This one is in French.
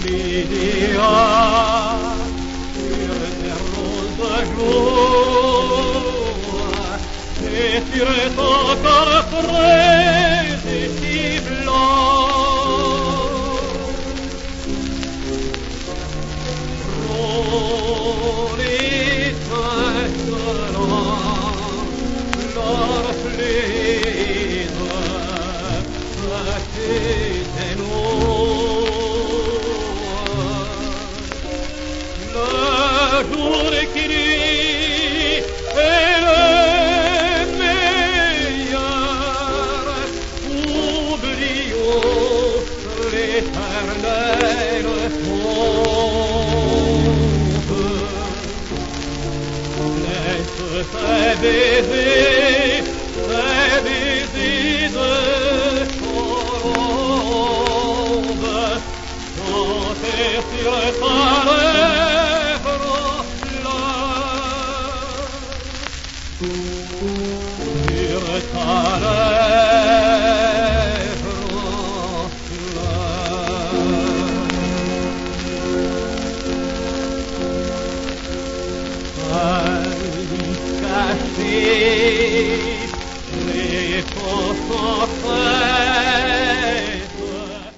l'idéal sur tes roses jours et sur ton corps frais et si blanc. Rolis maintenant leur fléne tes le jour qui nuit est le meilleur. Oublions l'éternel trompe. Laisse tes baisers de colombe chanter sur ta lèvre sur ta lèvre caché les faux